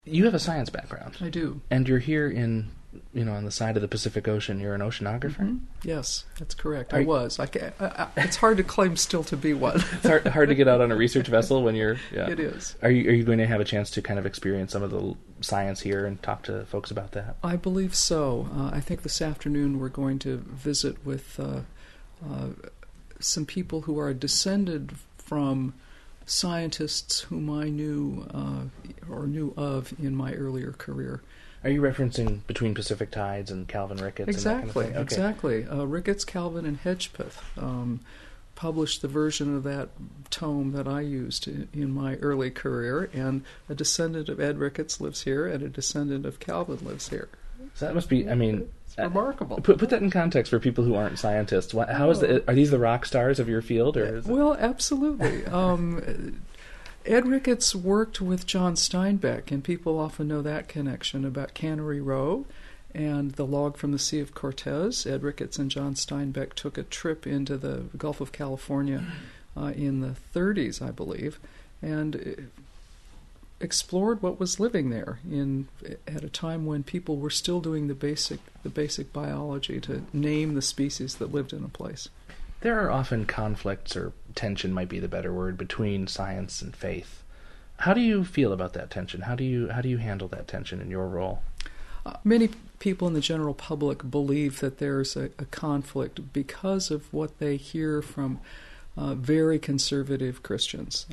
You have a science background. I do. And you're here on the side of the Pacific Ocean. You're an oceanographer? Mm-hmm. Yes, that's correct. I was. It's hard to claim still to be one. It's hard to get out on a research vessel when you're... Yeah. It is. Are you going to have a chance to kind of experience some of the science here and talk to folks about that? I believe so. I think this afternoon we're going to visit with some people who are descended from scientists whom I knew or knew of in my earlier career. Are you referencing Between Pacific Tides and Calvin Ricketts? Exactly, and that kind of thing? exactly. Ricketts, Calvin, and Hedgepeth published the version of that tome that I used in my early career, and a descendant of Ed Ricketts lives here, and a descendant of Calvin lives here. So that must be, it's remarkable. Put that in context for people who aren't scientists. Are these the rock stars of your field? Well, absolutely. Ed Ricketts worked with John Steinbeck, and people often know that connection about Cannery Row and the log from the Sea of Cortez. Ed Ricketts and John Steinbeck took a trip into the Gulf of California in the 30s, I believe, and explored what was living there at a time when people were still doing the basic biology to name the species that lived in a place. There are often conflicts, or tension might be the better word, between science and faith. How do you feel about that tension? How do you handle that tension in your role? Many people in the general public believe that there's a conflict because of what they hear from very conservative Christians.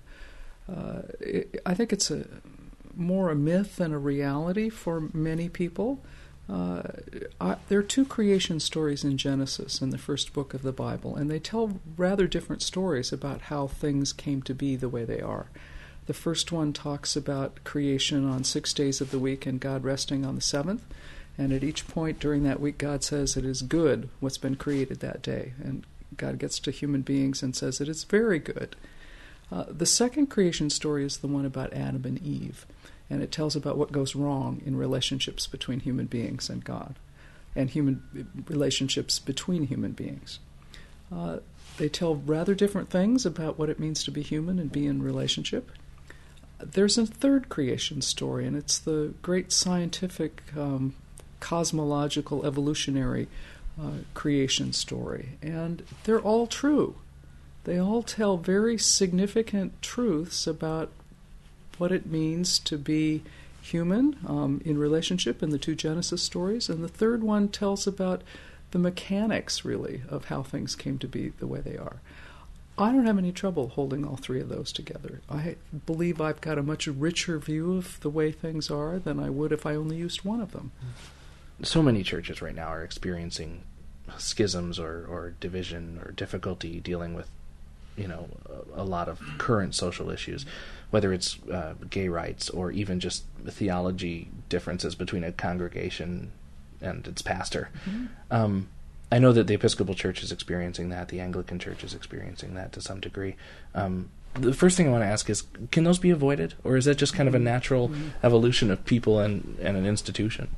I think it's more a myth than a reality for many people. There are two creation stories in Genesis, in the first book of the Bible, and they tell rather different stories about how things came to be the way they are. The first one talks about creation on 6 days of the week and God resting on the seventh, and at each point during that week God says it is good what's been created that day, and God gets to human beings and says it is very good. The second creation story is the one about Adam and Eve, and it tells about what goes wrong in relationships between human beings and God, and human relationships between human beings. They tell rather different things about what it means to be human and be in relationship. There's a third creation story, and it's the great scientific, cosmological, evolutionary creation story, and they're all true. They all tell very significant truths about what it means to be human in relationship in the two Genesis stories, and the third one tells about the mechanics, really, of how things came to be the way they are. I don't have any trouble holding all three of those together. I believe I've got a much richer view of the way things are than I would if I only used one of them. So many churches right now are experiencing schisms or division or difficulty dealing with a lot of current social issues, whether it's gay rights or even just theology differences between a congregation and its pastor. Mm-hmm. I know that the Episcopal Church is experiencing that. The Anglican Church is experiencing that to some degree. The first thing I want to ask is, can those be avoided? Or is that just kind of a natural evolution of people and an institution?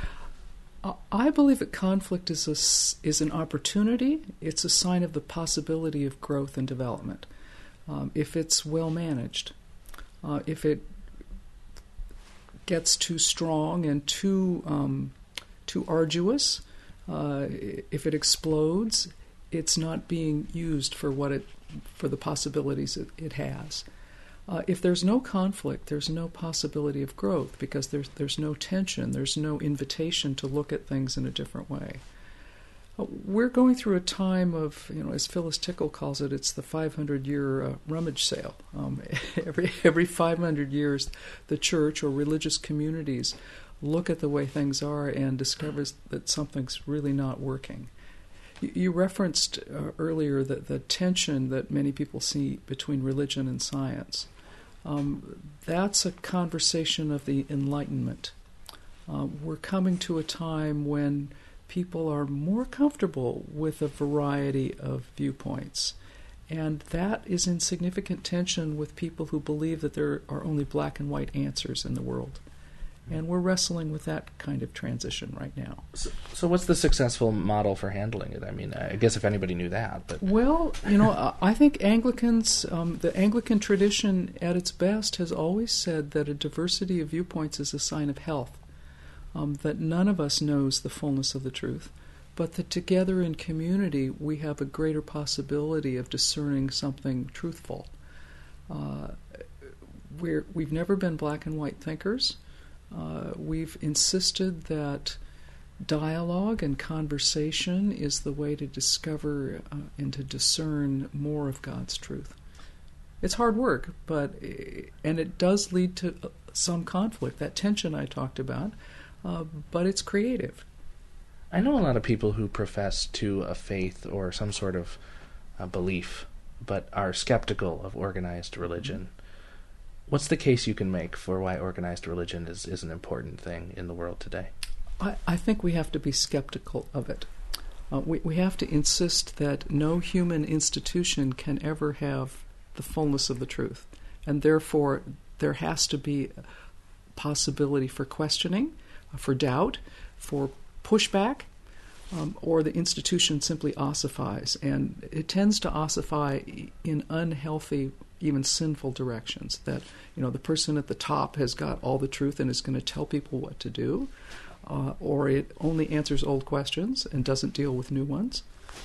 I believe that conflict is an opportunity. It's a sign of the possibility of growth and development. If it's well managed, if it gets too strong and too arduous, if it explodes, it's not being used for the possibilities it has. If there's no conflict, there's no possibility of growth because there's no tension, there's no invitation to look at things in a different way. We're going through a time of, as Phyllis Tickle calls it, it's the 500-year rummage sale. Every 500 years, the church or religious communities look at the way things are and discovers that something's really not working. You referenced earlier the tension that many people see between religion and science. That's a conversation of the Enlightenment. We're coming to a time when people are more comfortable with a variety of viewpoints, and that is in significant tension with people who believe that there are only black and white answers in the world. And we're wrestling with that kind of transition right now. So what's the successful model for handling it? I mean, I guess if anybody knew that. But Well, I think Anglicans, the Anglican tradition at its best has always said that a diversity of viewpoints is a sign of health, that none of us knows the fullness of the truth, but that together in community we have a greater possibility of discerning something truthful. We've never been black and white thinkers. We've insisted that dialogue and conversation is the way to discover and to discern more of God's truth. It's hard work, and it does lead to some conflict, that tension I talked about, but it's creative. I know a lot of people who profess to a faith or some sort of belief, but are skeptical of organized religion. What's the case you can make for why organized religion is an important thing in the world today? I think we have to be skeptical of it. We have to insist that no human institution can ever have the fullness of the truth, and therefore there has to be possibility for questioning, for doubt, for pushback, or the institution simply ossifies, and it tends to ossify in unhealthy, even sinful directions. That the person at the top has got all the truth and is going to tell people what to do, or it only answers old questions and doesn't deal with new ones.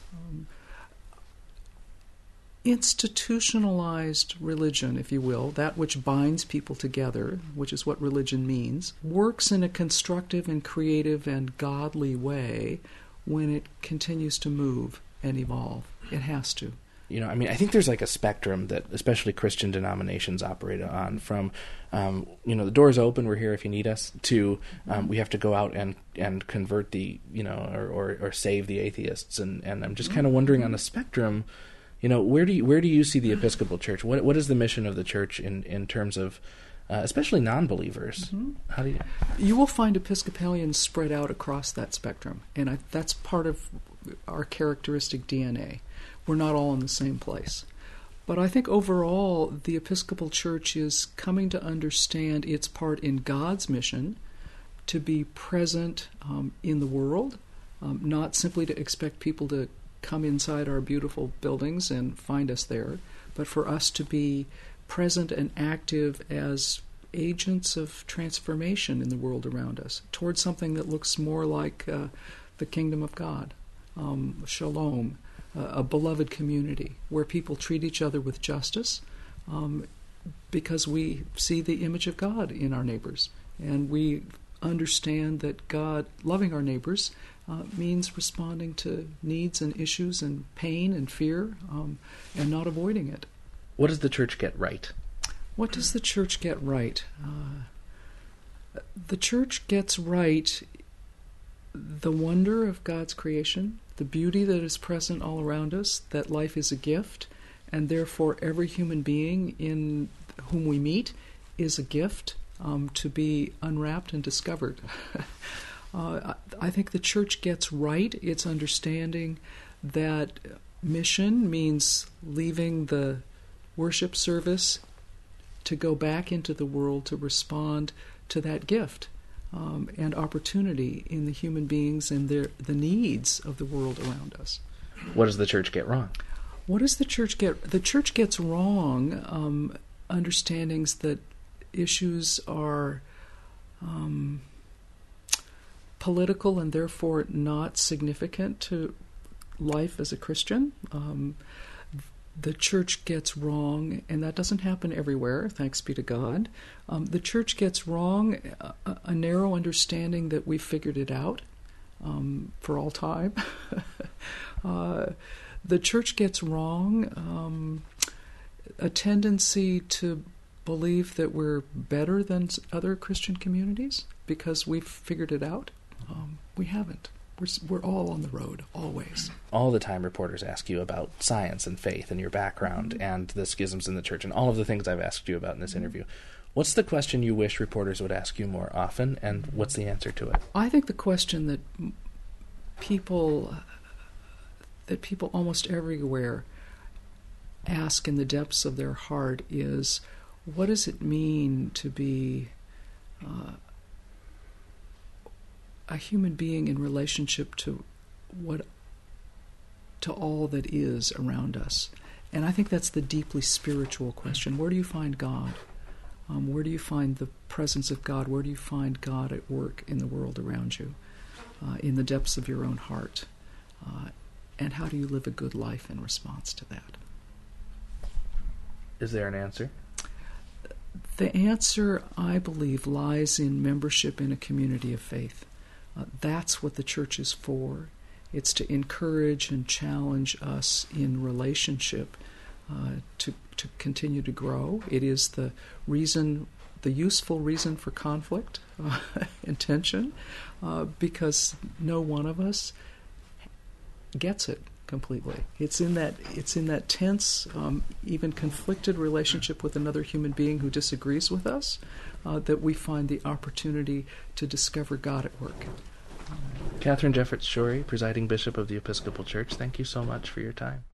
Institutionalized religion, if you will, that which binds people together, which is what religion means, works in a constructive and creative and godly way when it continues to move and evolve. It has to. I think there's like a spectrum that especially Christian denominations operate on, from, the door's open, we're here if you need us, to we have to go out and convert or save the atheists. And I'm just kind of wondering on the spectrum, where do you see the Episcopal Church? What is the mission of the Church in terms of especially non-believers? Mm-hmm. How do you will find Episcopalians spread out across that spectrum, and that's part of our characteristic DNA. We're not all in the same place. But I think overall the Episcopal Church is coming to understand its part in God's mission to be present in the world, not simply to expect people to come inside our beautiful buildings and find us there, but for us to be present and active as agents of transformation in the world around us towards something that looks more like the kingdom of God, shalom, a beloved community where people treat each other with justice because we see the image of God in our neighbors, and we understand that God, loving our neighbors, means responding to needs and issues and pain and fear and not avoiding it. What does the Church get right? What does the Church get right? The Church gets right the wonder of God's creation, the beauty that is present all around us, that life is a gift, and therefore every human being in whom we meet is a gift to be unwrapped and discovered. I think the Church gets right its understanding that mission means leaving the worship service to go back into the world to respond to that gift and opportunity in the human beings and the needs of the world around us. What does the Church get wrong? What does the Church get? The Church gets wrong understandings that issues are political and therefore not significant to life as a Christian. The Church gets wrong, and that doesn't happen everywhere, thanks be to God. The Church gets wrong a narrow understanding that we've figured it out for all time. The Church gets wrong a tendency to believe that we're better than other Christian communities because we've figured it out. We haven't. We're all on the road, always. All the time reporters ask you about science and faith and your background and the schisms in the Church and all of the things I've asked you about in this interview. What's the question you wish reporters would ask you more often, and what's the answer to it? I think the question that people almost everywhere ask in the depths of their heart is, what does it mean to be a human being in relationship to all that is around us. And I think that's the deeply spiritual question. Where do you find God? Where do you find the presence of God? Where do you find God at work in the world around you, in the depths of your own heart? And how do you live a good life in response to that? Is there an answer? The answer, I believe, lies in membership in a community of faith. That's what the church is for. It's to encourage and challenge us in relationship to continue to grow. It is the useful reason for conflict and tension, because no one of us gets it completely. It's in that tense, even conflicted relationship with another human being who disagrees with us that we find the opportunity to discover God at work. Katharine Jefferts Schori, Presiding Bishop of the Episcopal Church, thank you so much for your time.